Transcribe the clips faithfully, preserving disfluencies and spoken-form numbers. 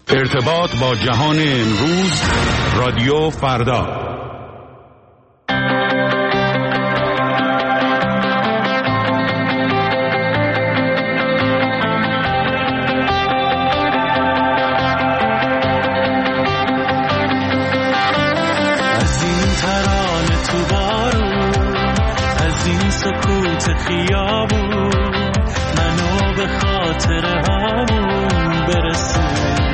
ارتباط با جهان امروز، رادیو فردا. از این ترانه تو بارون، از این سکوت خیابون، منو به خاطر همون برسون.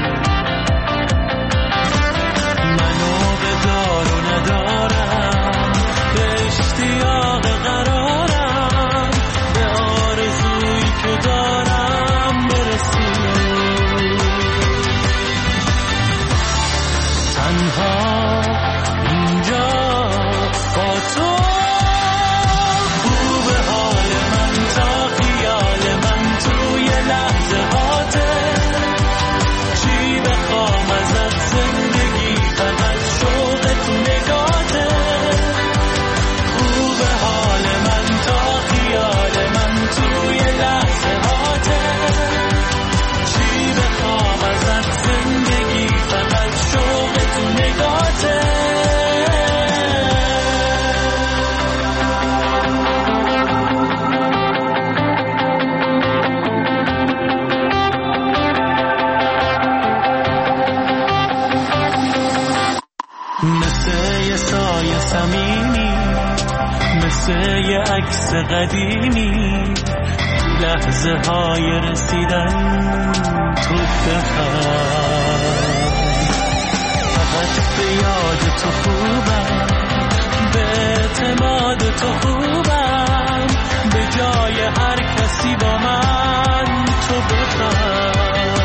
مثل یه عکس قدیمی، لحظه های رسیدن تو بخواه. فقط به یاد تو خوبم، به اعتماد تو خوبم، به جای هر کسی با من تو بخواه.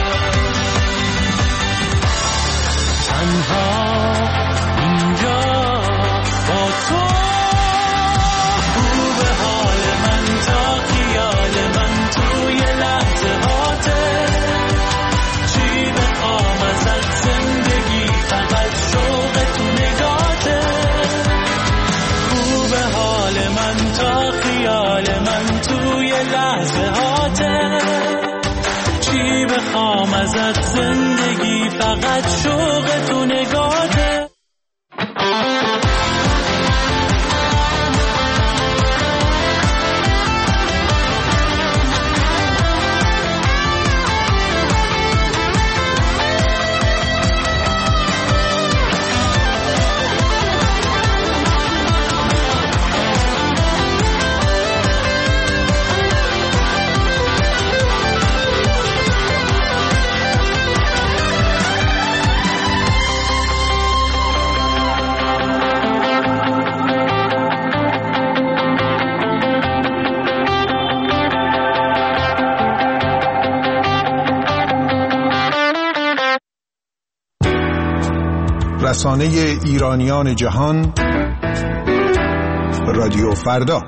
تنها اینجا با تو، بخوام ازت زندگی فقط شوق تو نگاته. رسانه ایرانیان جهان، رادیو فردا.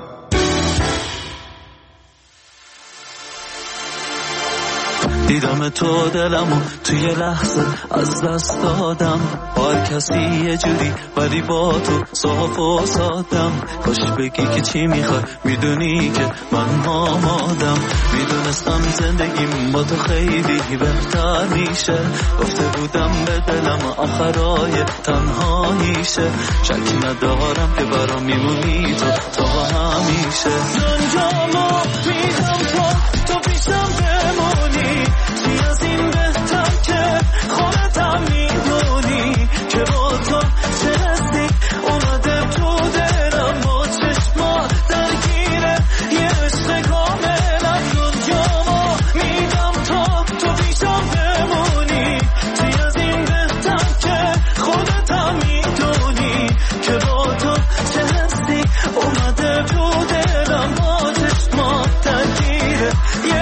دیدم تو دلمو توی لحظه از دست دادم، هر کسی یه جوری ولی با تو صاف و سادم. کاش بگی که چی میخوای، میدونی که من آمادم. میدونستم زندگیم با تو خیلی بهتر میشه، گفته بودم به دلم آخرای تنهاییشه. شکی ندارم که برام میمونی تو تا همیشه. دنیامو میدم تو، تو پیشم بمونی. چی از این بهتر که خودتم میدونی که با تو چه حسی اومده تو دلم، با چشمات درگیره یه عشق کامل. از دنیامو میدم تو، تو پیشم بمونی. چی از این بهتر که خودتم میدونی که با تو چه حسی اومده تو دلم، با چشمات درگیره یه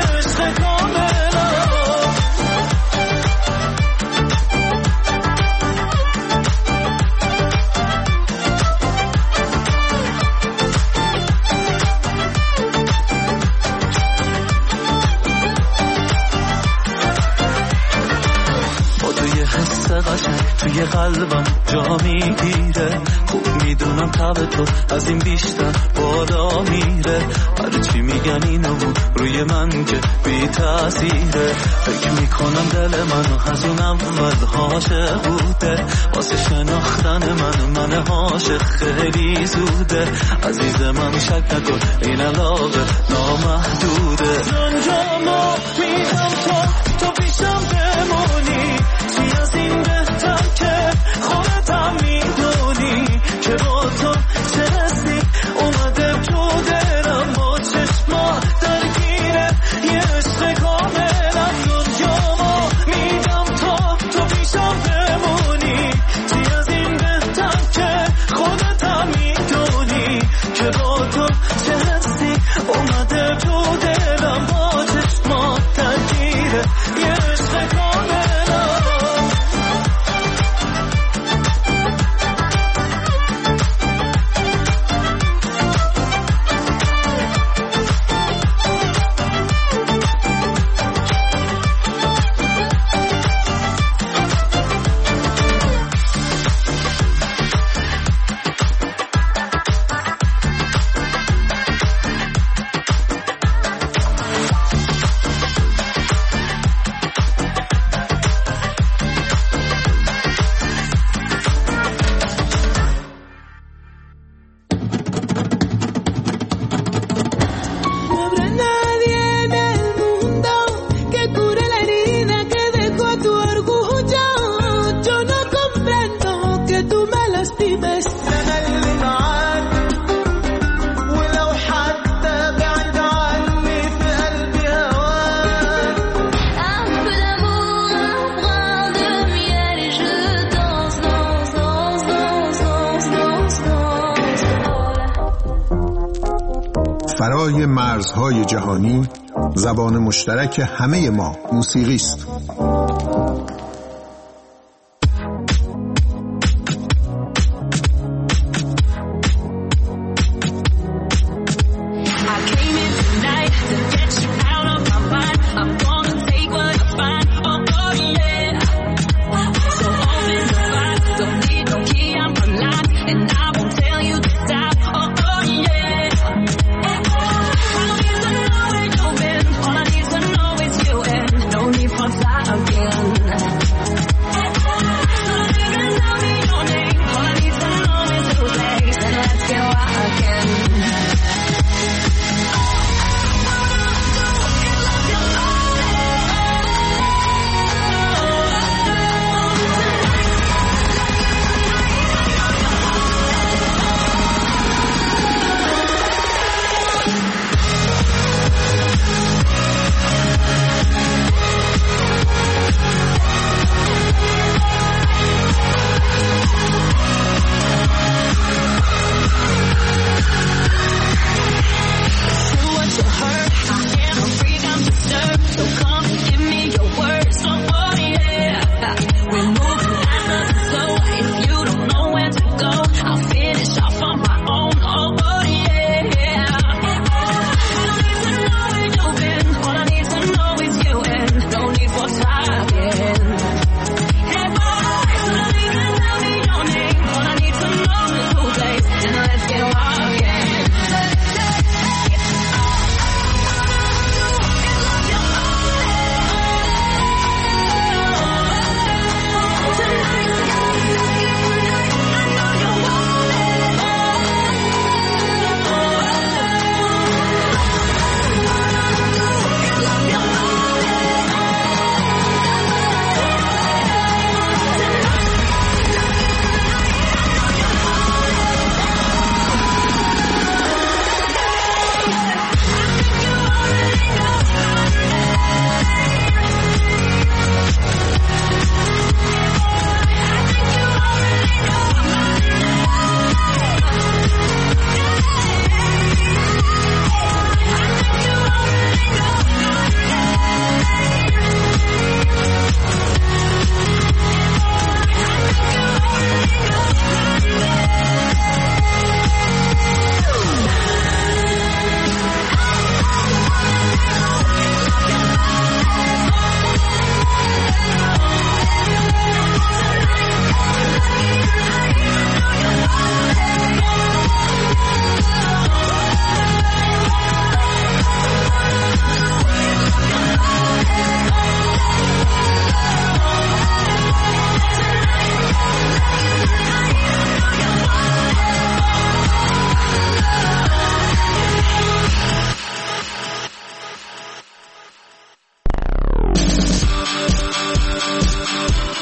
توی قلبم جا میگیره. خوب میدونم تب تو از این بیشتر بالا میره. هرچی میگن اینو روی من که بی تأثیره. فکر میکنم دل من از اون اول عاشق بوده. واسه شناختن من من عاشق خیلی زوده. عزیز من شک نکن این علاقه نامحدوده. دنیامو میدم تو تو پیشم بمونی. چی از این بهتر که خودتم میدونی که با تو چه حسی اومده تو دلم. با چشما درگیره یه عشق کاملم. دنیامو میدم تو تو پیشم بمونی. چی از این بهتر که خودتم میدونی که با تو چه حسی اومده تو دلم. با چشما درگیره یه عشق کاملم. فرای مرزهای جهانی زبان مشترک همه ما موسیقی است.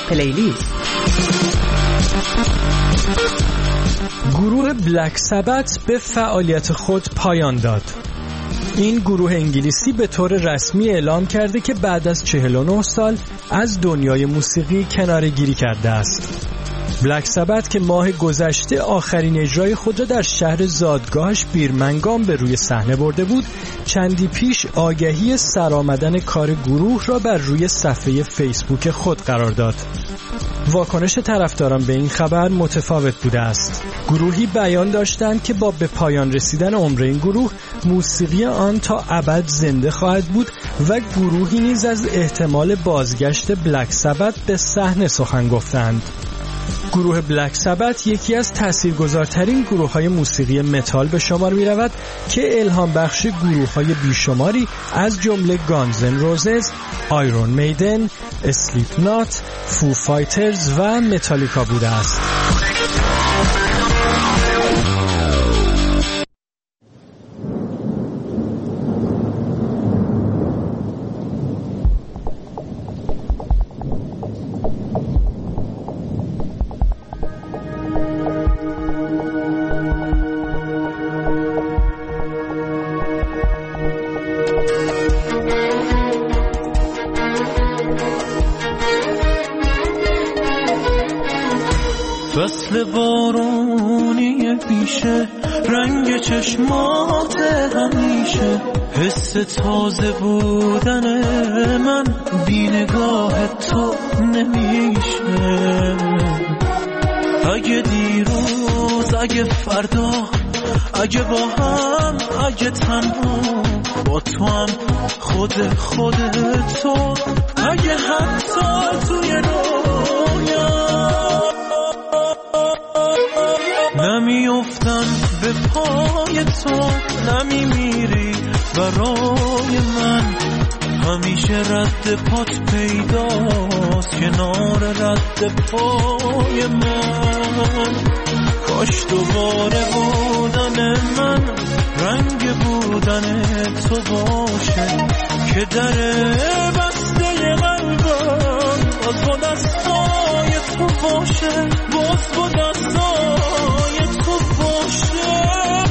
پلیلیست. گروه بلک سبت به فعالیت خود پایان داد. این گروه انگلیسی به طور رسمی اعلام کرده که بعد از چهل و نه سال از دنیای موسیقی کناره‌گیری کرده است. بلک سبت که ماه گذشته آخرین اجرای خود را در شهر زادگاهش بیرمنگام به روی صحنه برده بود، چندی پیش آگهی سرآمدن کار گروه را بر روی صفحه فیسبوک خود قرار داد. واکنش طرفداران به این خبر متفاوت بوده است. گروهی بیان داشتند که با به پایان رسیدن عمر این گروه، موسیقی آن تا ابد زنده خواهد بود و گروهی نیز از احتمال بازگشت بلک سبت به صحنه سخن گفتند. گروه بلک سبت یکی از تاثیرگذارترین گروه‌های موسیقی متال به شمار می‌رود که الهام بخش گروه‌های بیشماری از جمله گانز ان روزز، آیرون میدن، اسلیپ نات، فو فایترز و متالیکا بوده است. فصل بارونی پیشه، رنگ چشمات همیشه، حس تازه بودن من بی نگاه تو نمیشه. اگه دیروز، اگه فردا، اگه با هم، اگه تنها، با تو هم خود خود تو، اگه حتی توی رویا نمیافتم به پای تو، نمیمیری برای من، همیشه رد پات پیداست کنار رد پای من. کاش دوباره بودن من رنگ بودن تو باشه، که در بسته قلبم باز با دستای تو باشه، باز با دستای تو باشه.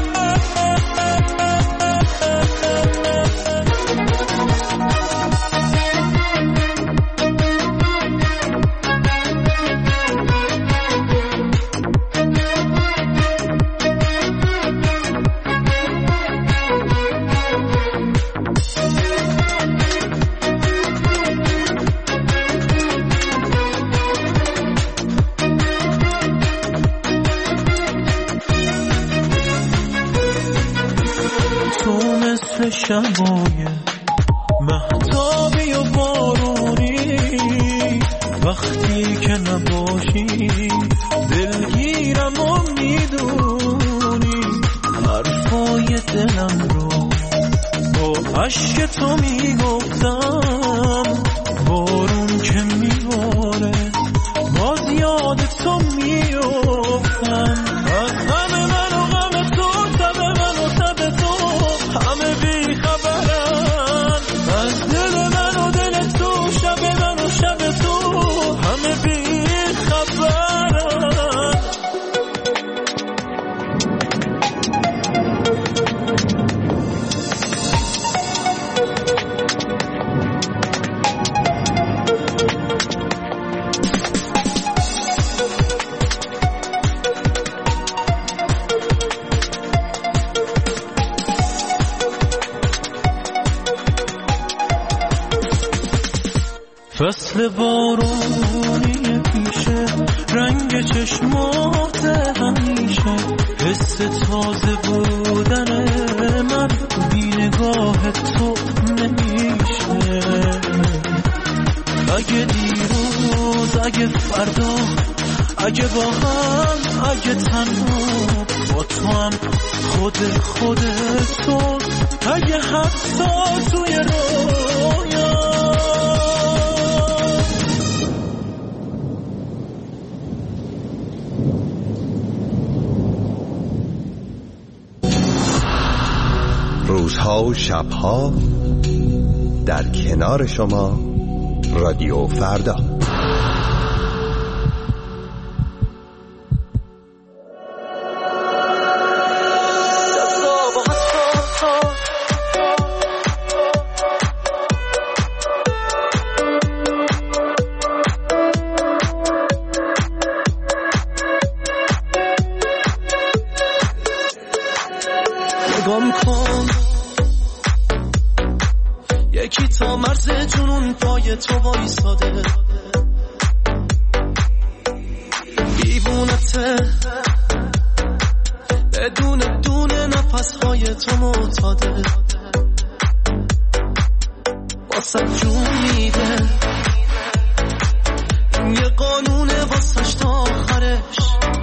شبای مهتابی و بارونی، وقتی که نباشی دلگیرم و میدونی، حرفای دلم رو با عشق تو میگفتم، بارون که میباره باز یاد تو میافتم. از همه من و غم تو، تب من و تب تو، همه بی خبرن. از دل من و دل تو، شب من و شب تو، همه بی خبرن. فصل بارونی پیشه، رنگ چشمات همیشه، حس تازه بودن من بی نگاه تو نمیشه. اگه دیروز، اگه فردا، اگه با هم، اگه تنها، با تو هم خود خود تو، اگه حتی توی رویا روزها و شبها در کنار شما رادیو فردا. پای تو وایساده، دیوونته بدون دونه نفسهای تو معتاده، واسه جون میده، این یه قانونه واسش تا آخرش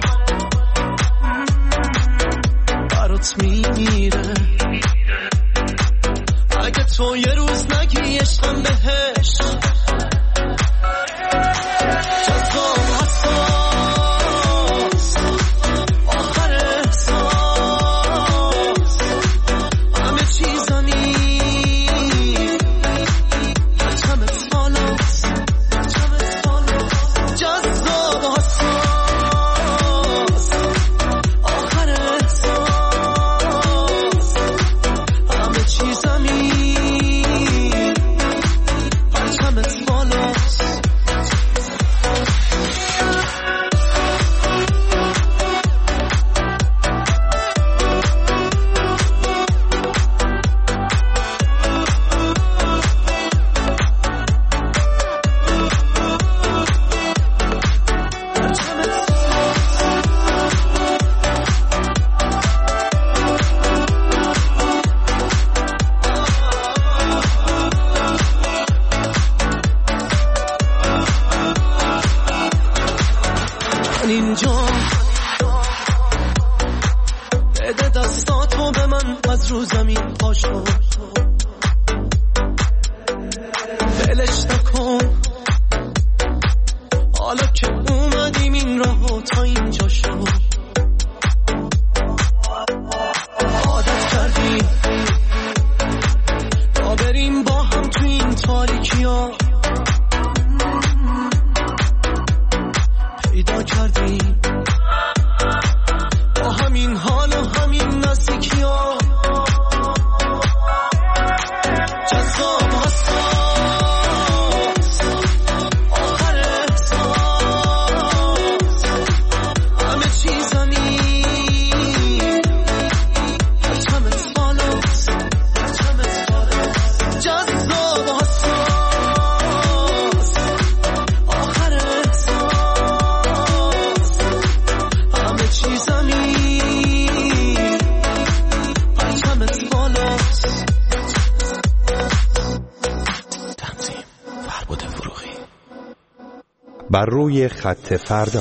برات میمیره. اگه تو یه روز نگی عشقم بهش، جذاب حساس آخر احساس، همه چیزا نیست پرچمت بالاست، جذاب حساس آخر احساس، همه چیزا نیست پرچمت بالاست. اینجا بده دستاتو به من، از رو زمین پاشو بلش نکن، حالا که اومدیم این راهو تا اینجا شو، عادت کردیم تا بریم با هم تو این تاریکی ها، پیدا کردیم با همین حال و همین نزدیکی ها، جذاب حساس آخر احساس، همه چیزا نیست پرچمت بالاست، جذاب حساس آخر احساس، همه چیزا نیست پرچمت بالاست. تنظیم فربود فروغی. بر روی خط فردا.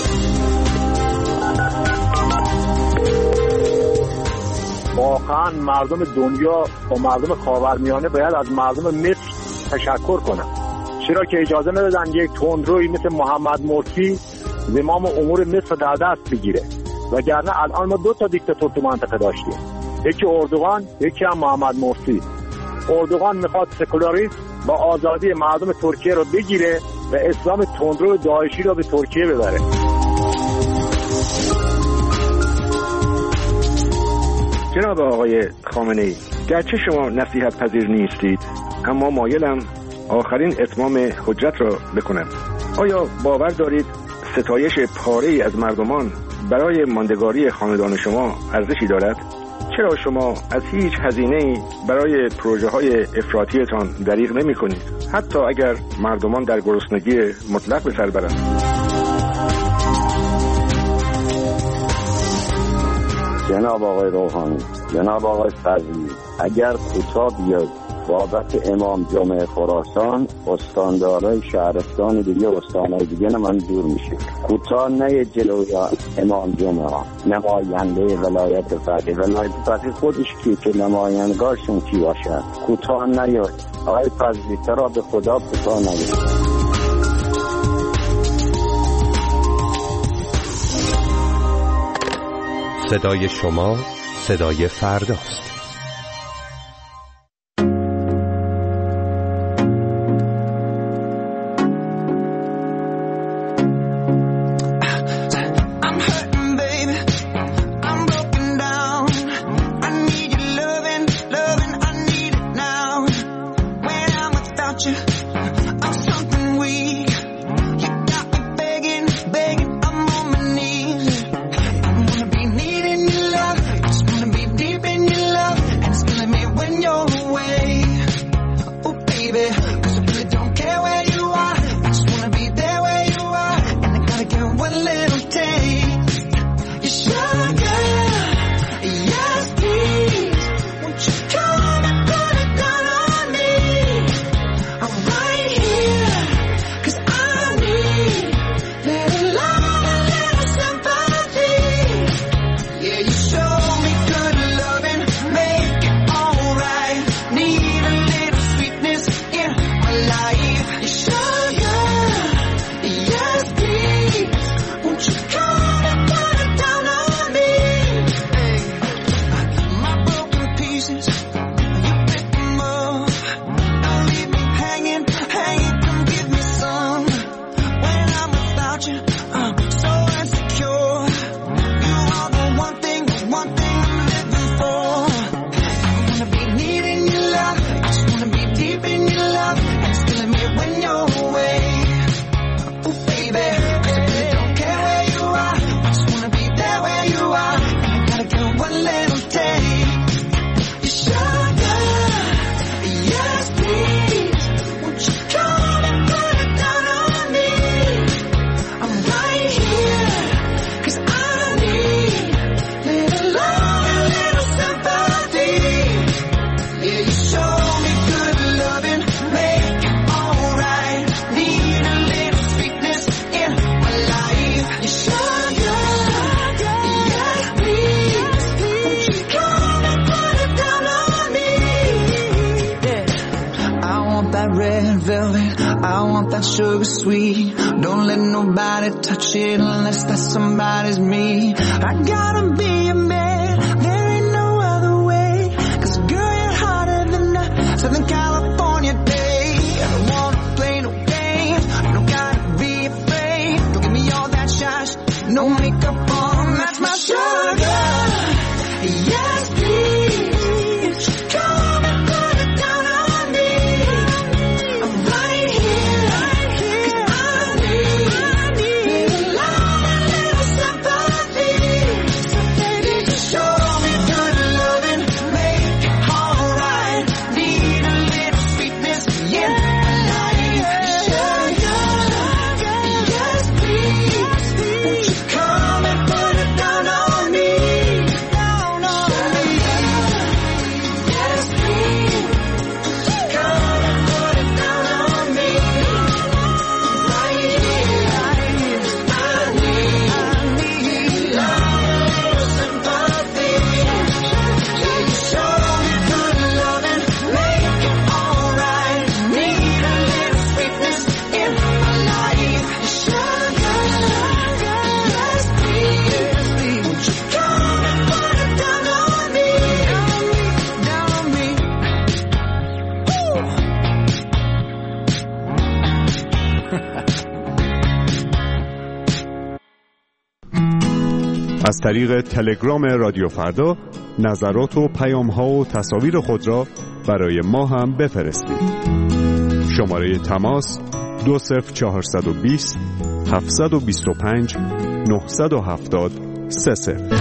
واقعا مردم دنیا و مردم خاورمیانه باید از مردم مصر تشکر کنن، چرا که اجازه ندادن یک تندروی مثل محمد مرسی زمام امور مصر در دست بگیره، وگرنه الان ما دو تا دیکتاتور تو منطقه داشتیم، یکی اردوغان یکی هم محمد مرسی. اردوغان میخواد سکولاریسم و آزادی مردم ترکیه رو بگیره و اسلام تندرو داعشی رو به ترکیه ببره. جناب آقای خامنه‌ای، گرچه شما نصیحت پذیر نیستید اما مایلم آخرین اتمام حجت را بکنم. آیا باور دارید ستایش پاره‌ای از مردمان برای ماندگاری خاندان شما ارزشی دارد؟ چرا شما از هیچ هزینه‌ای برای پروژه‌های افراطیتان دریغ نمی‌کنید، حتی اگر مردمان در گرسنگی مطلق به سر برند؟ جناب آقای روحانی، جناب آقای فضلی، اگر کوتاه بیاد بابت امام جمعه خراسان، استاندارای شهرستان دیگه استانهای دیگه نه من دور میشه، کوتاه نه جلوی امام جمعه ها، نماینده ولایت فقیه، ولایت فقیه خودش کی که نمایندگارشون کی باشه، کوتاه نیاد آقای فضلی، ترا به خدا کوتاه نیاد. صدای شما صدای فرداست. Deep in your love. sugar sweet. Don't let nobody touch it unless that somebody's me. I gotta be a man, there ain't no other way. Cause girl, you're hotter than a Southern California day. I don't wanna play no games, you don't gotta be afraid. Don't give me all that shine, no makeup on, that's my sugar. Yes, please, come and put it down on me. I'm right here, right here. I need, I need a love and little sympathy. So baby, just show me good loving, make it alright. Need a little sweetness in my life. Sugar, yes please, won't you come and put it down on me. از طریق تلگرام رادیو فردا نظرات و پیام‌ها و تصاویر خود را برای ما هم بفرستید. شماره تماس دو صفر چهارصد و بیست هفتصد و بیست و پنج نهصد و هفتاد سه صفر.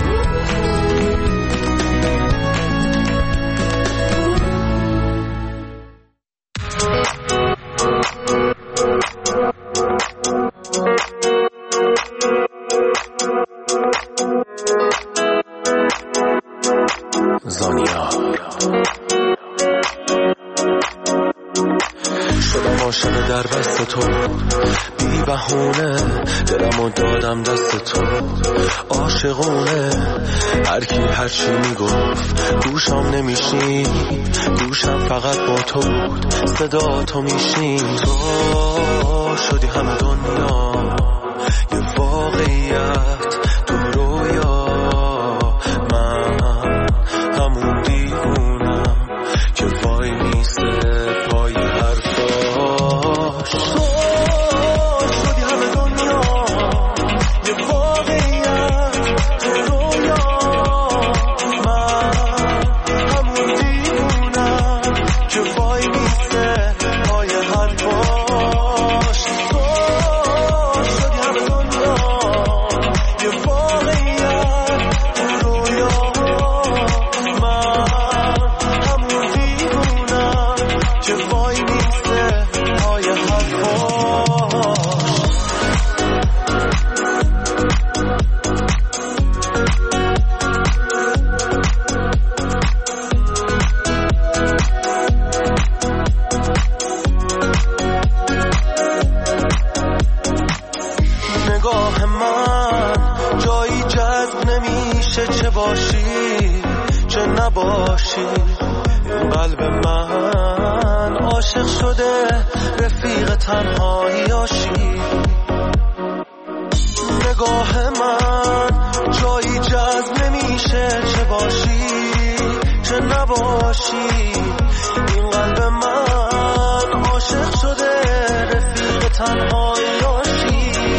زانیا شدم عاشق در بست تو، بی بهونه دلمو دادم دست تو، عاشقونه هر کی هر چی میگفت گوشم نمیشین، گوشم فقط با تو بود، صدا تو میشین. تو شدی همه دنیا یه واقعیت تو رویا، من همون دیوونم که وای میسته پای حرفاش. تو شدی همه دنیا یه واقعیت تو رویا، من همون دیوونم که وای میسته پای حرفاش. تو شدی همه دنیا یه واقعیت تو رویا، که وای میسته پای حرفاش. نگاه من جایی جذب نمیشه، چه باشی چه نباشی، این قلب من عاشق شده رفیق تنهاییاشی. نگاه من جایی جذب نمیشه، چه باشی چه نباشی، این قلب من عاشق شده رفیق تنهاییاشی.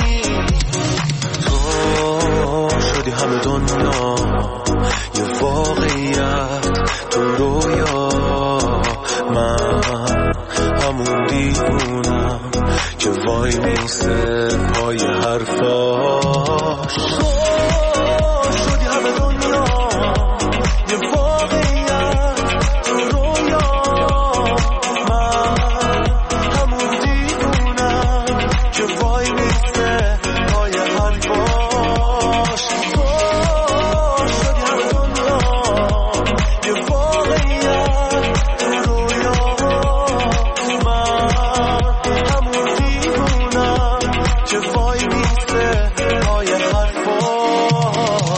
تو شدی همه دنیا یه واقعیت تو رویا، من همون دیوونم که وای میسته پای حرفاش. تو شدی همه دنیا یه واقعیت تو رویا، من همون دیوونم که وای میسته پای حرفاش. تو شدی همه دنیا یه واقعیت تو رویا، من همون دیوونم که وای میسته پای حرفاش.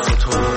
تو تو